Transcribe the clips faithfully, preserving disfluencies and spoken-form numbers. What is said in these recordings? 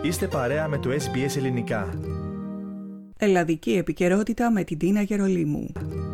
Είστε παρέα με το ες μπι ες Ελληνικά. Ελλαδική επικαιρότητα με την Τίνα Γερολίμου.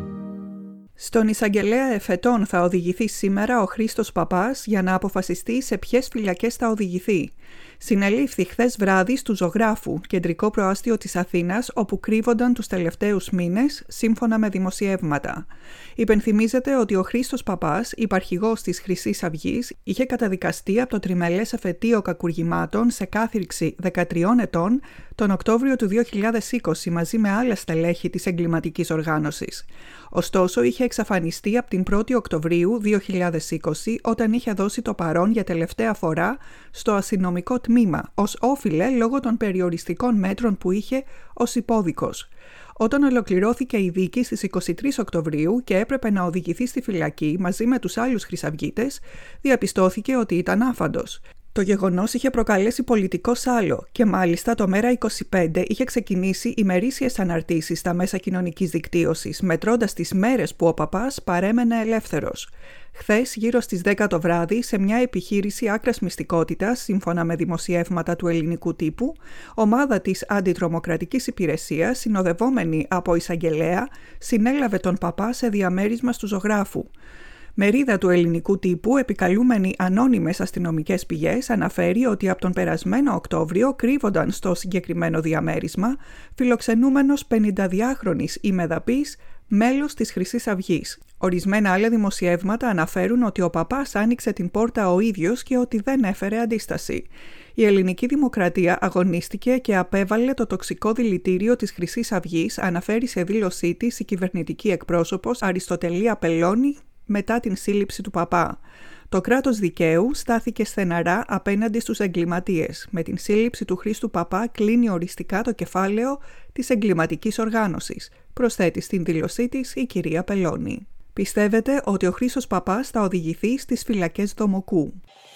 Στον εισαγγελέα εφετών θα οδηγηθεί σήμερα ο Χρήστος Παπάς για να αποφασιστεί σε ποιες φυλακές θα οδηγηθεί. Συνελήφθη χθες βράδυ στου Ζωγράφου, κεντρικό προάστιο της Αθήνας, όπου κρύβονταν τους τελευταίους μήνες, σύμφωνα με δημοσιεύματα. Υπενθυμίζεται ότι ο Χρήστος Παπάς, υπαρχηγός της Χρυσής Αυγής, είχε καταδικαστεί από το τριμελές εφετείο κακουργημάτων σε κάθυρξη δεκατριών ετών τον Οκτώβριο του δύο χιλιάδες είκοσι μαζί με άλλα στελέχη της εγκληματικής οργάνωσης. Ωστόσο, είχε εξαφανιστεί από την πρώτη Οκτωβρίου δύο χιλιάδες είκοσι όταν είχε δώσει το παρόν για τελευταία φορά στο αστυνομικό τμήμα ως όφιλε λόγω των περιοριστικών μέτρων που είχε ως υπόδικος. Όταν ολοκληρώθηκε η δίκη στις είκοσι τρεις Οκτωβρίου και έπρεπε να οδηγηθεί στη φυλακή μαζί με τους άλλους χρυσαυγίτες, διαπιστώθηκε ότι ήταν άφαντος. Το γεγονός είχε προκαλέσει πολιτικό σάλο και μάλιστα το Μέρα είκοσι πέντε είχε ξεκινήσει ημερήσιες αναρτήσεις στα μέσα κοινωνικής δικτύωσης, μετρώντας τις μέρες που ο Παπάς παρέμενε ελεύθερος. Χθες, γύρω στις δέκα το βράδυ, σε μια επιχείρηση άκρας μυστικότητας, σύμφωνα με δημοσιεύματα του ελληνικού τύπου, ομάδα της Αντιτρομοκρατικής Υπηρεσίας, συνοδευόμενη από εισαγγελέα, συνέλαβε τον Παπά σε διαμέρισμα στου Ζωγράφου. Μερίδα του ελληνικού τύπου, επικαλούμενη ανώνυμες αστυνομικές πηγές, αναφέρει ότι από τον περασμένο Οκτώβριο κρύβονταν στο συγκεκριμένο διαμέρισμα φιλοξενούμενος πενηνταδυάχρονης ημεδαπής μέλος της Χρυσής Αυγής. Ορισμένα άλλα δημοσιεύματα αναφέρουν ότι ο Παπάς άνοιξε την πόρτα ο ίδιος και ότι δεν έφερε αντίσταση. Η ελληνική δημοκρατία αγωνίστηκε και απέβαλε το τοξικό δηλητήριο της Χρυσής Αυγής, αναφέρει σε δήλωσή της η κυβερνητική εκπρόσωπος Αριστοτελία Πελώνη μετά την σύλληψη του Παπά. Το κράτος δικαίου στάθηκε στεναρά απέναντι στους εγκληματίες. Με την σύλληψη του Χρήστου Παπά κλείνει οριστικά το κεφάλαιο της εγκληματικής οργάνωσης, προσθέτει στην δήλωσή της η κυρία Πελώνη. Πιστεύετε ότι ο Χρήστος Παπάς θα οδηγηθεί στις φυλακές Δομοκού.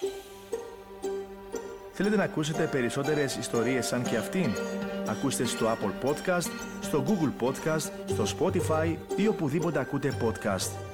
Θέλετε να ακούσετε περισσότερες ιστορίες σαν και αυτήν? Ακούστε στο Apple Podcast, στο Google Podcast, στο Spotify ή οπουδήποτε ακούτε podcast.